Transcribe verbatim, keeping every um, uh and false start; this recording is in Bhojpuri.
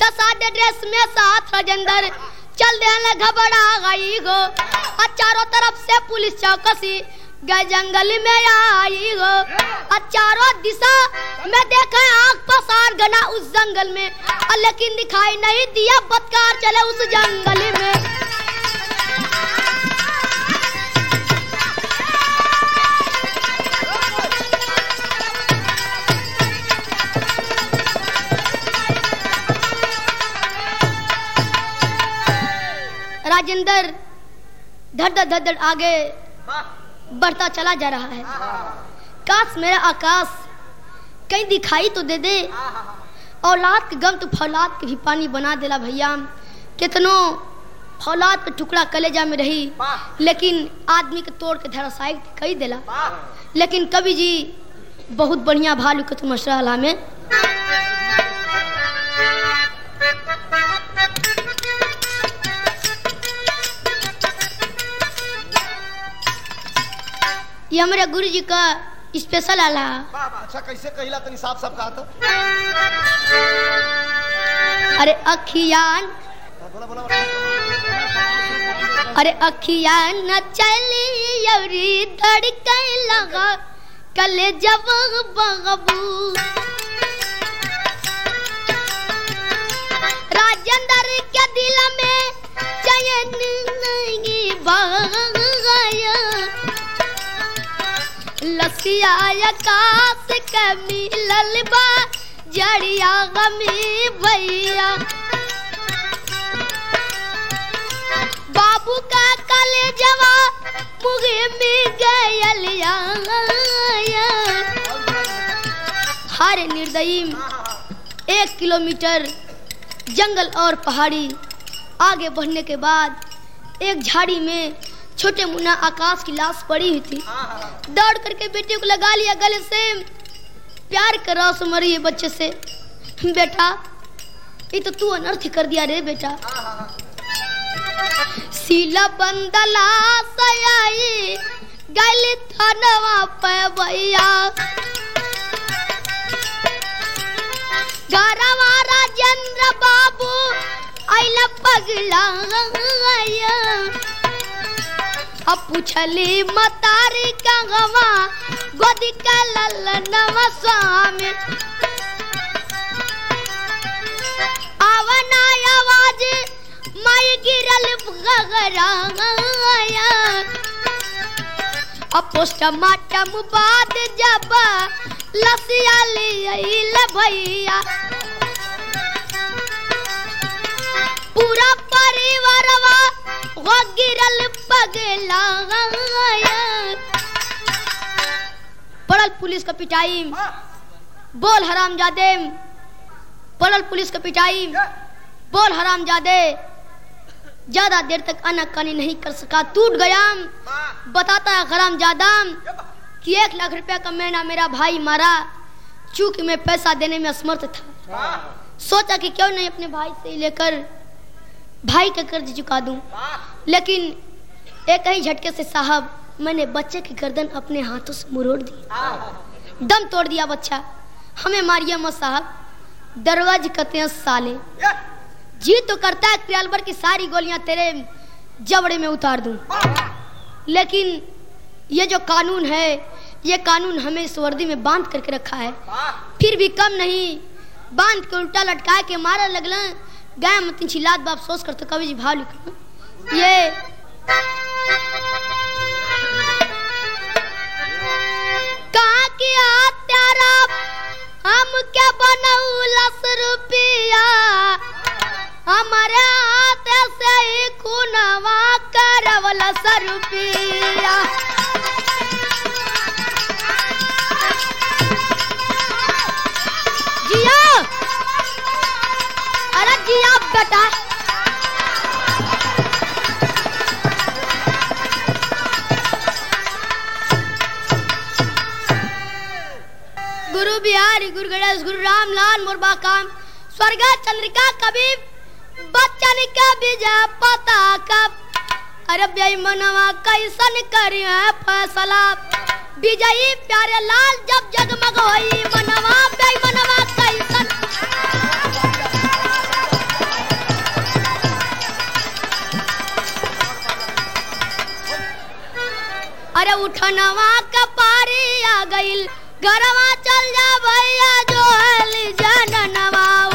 सादे ड्रेस में साथ राजेंद्र चल देने घबरा गई गो। और चारों तरफ से पुलिस चौकसी गए जंगल में आई गो। और चारों दिशा में देखा आंख पसार गना उस जंगल में, लेकिन दिखाई नहीं दिया बदकार चले उस जंगल में। राजेंद्र धड़ धड़ धड़ धड़ आगे बढ़ता चला जा रहा है। काश मेरा आकाश कहीं दिखाई तो दे दे। औलाद के गम तो फौलाद के भी पानी बना देला भैया। कितनों फौलाद के टुकड़ा कलेजा में रही, लेकिन आदमी के तोड़ के धराशायी कही देला। लेकिन कवि जी बहुत बढ़िया भालू के तुम मशरहला में ये हमारे गुरु जी का स्पेशल आला। अच्छा कैसे कहिला तनी साफ साफ कहा तो। अरे अखियान बोला बोला, बोला। अरे अखियान न चली यवरी धड़के लगा कले जब बगबू। राजेंद्र के दिल में चैन नहीं बगाया। लसिया आकाश के मिलल बा जड़िया गमी भैया। बाबू का कलेजवा मुगे में गयलिया। हर निर्दयी एक किलोमीटर जंगल और पहाड़ी आगे बढ़ने के बाद एक झाड़ी में छोटे मुन्ना आकाश की लाश पड़ी हुई थी। दौड़ करके बेटे को लगा लिया गले से, प्यार कर रहा मरी है बच्चे से। बेटा ये तो तू अनर्थ कर दिया रे बेटा। सीला बंदला सयाई गली थनवा पे भैया। गारवा राजेंद्र बाबू आइला पगला। अब पूछली मतारी का गवा गोदी का ललनवा स्वामी। आवना आवाज माई गिरल गगरा। अब पोस्टमार्टम बाद जब लसिया ले भैया। पूरा परिवारवा वो गिरल पगला। पड़ल पुलिस का पिटाई, बोल हरामजादे। पड़ल पुलिस का पिटाई, बोल हरामजादे। ज्यादा देर तक आनाकानी नहीं कर सका, टूट गया। बताता है हरामजादा कि एक लाख रुपया का महीना मेरा भाई मारा, चूंकि मैं पैसा देने में असमर्थ था। सोचा कि क्यों नहीं अपने भाई से लेकर भाई का कर्ज चुका दूं। लेकिन एक ही झटके से साहब मैंने बच्चे की गर्दन अपने हाथों से मुरोड़ दी, दम तोड़ दिया बच्चा। हमें मारिए मत साहब, दरवाज कहते हैं साले। जी तो करता है क्रियालबर की सारी गोलियां तेरे जबड़े में उतार दूं। लेकिन ये जो कानून है, ये कानून हमें इस वर्दी में बांध करके रखा है। फिर भी कम नहीं, बांध के उल्टा लटका के मारा लगला। गाय मत चिल्लात बाप सोच कर तो कवि जी भाव लिखना। ये कहाँ किया तेरा हम क्या बनाऊ लस रुपया। हमारे हाथ से ही खूनवा करवला सर रुपया। जिया अरे जिया बेटा। गुरु बिहारी, गुरु गणेश, गुरु रामलाल मुर्बा काम, स्वर्ग चंद्रिका कवि बच्चन का बीजा पता कब। अरे बेईमानवा कैसन करी है फैसला। विजयी प्यारे लाल जब जगमग होई मनवा, बेईमानवा कैसन अरे उठनवा कपारी आ गइल घरवा चल जा भैया जो हल जननवा